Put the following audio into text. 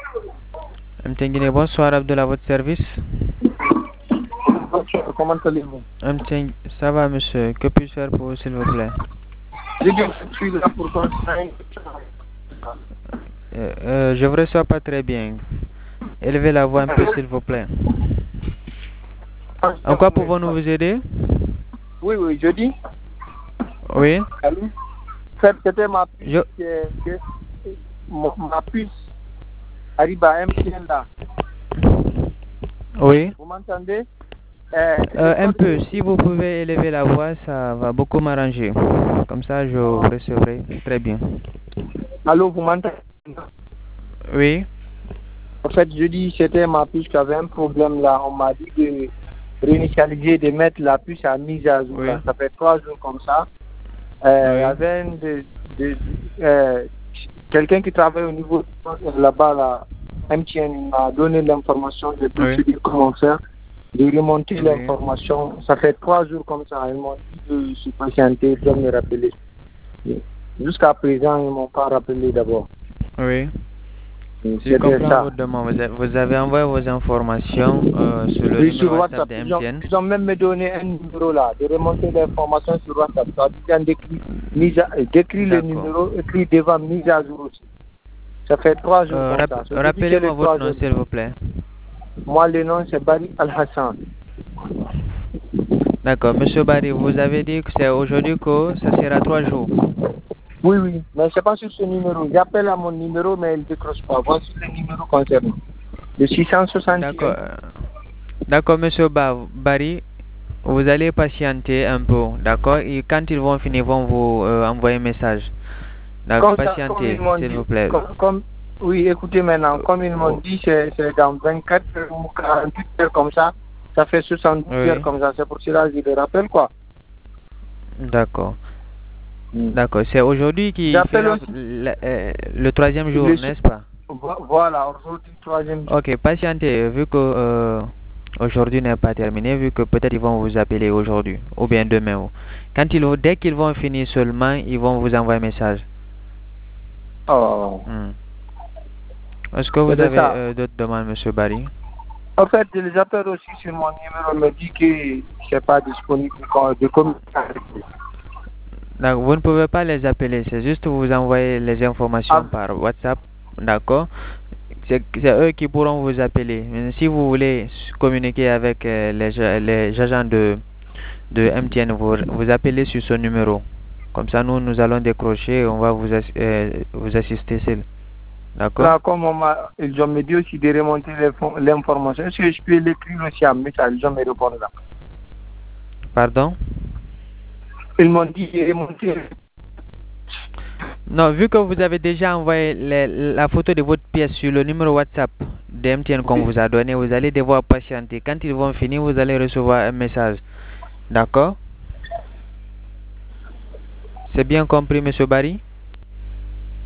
MTN Guinée, bonsoir Abdullah, à votre service. Bonsoir, comment allez-vous? MTN, ça va monsieur, que puis-je faire pour vous s'il vous plaît? Je suis là pour conseiller. Je vous reçois pas très bien. Élevez la voix un peu s'il vous plaît. En quoi pouvons-nous vous aider? Oui, je dis. Oui. Allô? C'était ma puce, ma puce arrive à MTN là. Oui. Vous m'entendez? Un peu, si vous pouvez élever la voix, ça va beaucoup m'arranger. Comme ça, je vous recevrai très bien. Allô, vous m'entendez? Oui. En fait, je dis c'était ma puce qui avait un problème là. On m'a dit de réinitialiser, de mettre la puce à mise à jour. Oui. Là. Ça fait 3 jours comme ça. Oui. Il y avait quelqu'un qui travaille au niveau là-bas, là, MTN m'a donné l'information de procédure comment faire, de remonter l'information. Ça fait 3 jours comme ça. Ils m'ont dit de se patienter, de me rappeler. Jusqu'à présent, ils ne m'ont pas rappelé d'abord. Oui. Je comprends votre demande. Vous avez envoyé vos informations sur le numéro WhatsApp de MTN. Ils ont même me donné un numéro là, de remonter l'information sur WhatsApp. Ça a décrit le numéro, écrit devant mise à jour aussi. Ça fait 3 jours comme ça. Rappelez-moi votre nom s'il vous plaît. Moi le nom c'est Bari Al-Hassan. D'accord, monsieur Bari, vous avez dit que c'est aujourd'hui que ça sera 3 jours. Oui, mais c'est pas sur ce numéro. J'appelle à mon numéro, mais il ne décroche pas. Voici le numéro concerné. Le 660. D'accord, monsieur Bari, vous allez patienter un peu, d'accord? Et quand ils vont finir, ils vont vous envoyer un message. D'accord, patientez, s'il vous plaît. Oui, écoutez maintenant, comme ils m'ont dit, c'est dans 24 ou 48 heures comme ça. Ça fait 70 heures comme ça. C'est pour cela que je le rappelle, quoi. D'accord. D'accord, c'est aujourd'hui qui sera le 3e jour, n'est-ce pas? Voilà, aujourd'hui, 3e jour. Ok, patientez, vu que aujourd'hui n'est pas terminé, vu que peut-être ils vont vous appeler aujourd'hui, ou bien demain. Dès qu'ils vont finir seulement, ils vont vous envoyer un message. Oh. Est-ce que vous avez d'autres demandes, monsieur Bari? En fait, je les appelle aussi sur mon numéro, me dit que je n'ai pas disponible de communiquer avec eux. Donc, vous ne pouvez pas les appeler, c'est juste vous envoyer les informations par WhatsApp, d'accord? C'est eux qui pourront vous appeler. Mais si vous voulez communiquer avec les agents de MTN, vous appelez sur ce numéro. Comme ça, nous allons décrocher et on va vous assister seul. D'accord? Là, comme ils ont me dit aussi de remonter l'information, est-ce que je peux l'écrire aussi en message? Ils ont me répondu là. Pardon? Ils m'ont dit de remonter. Non, vu que vous avez déjà envoyé la photo de votre pièce sur le numéro WhatsApp de MTN qu'on vous a donné, vous allez devoir patienter. Quand ils vont finir, vous allez recevoir un message. D'accord? C'est bien compris, monsieur Bari?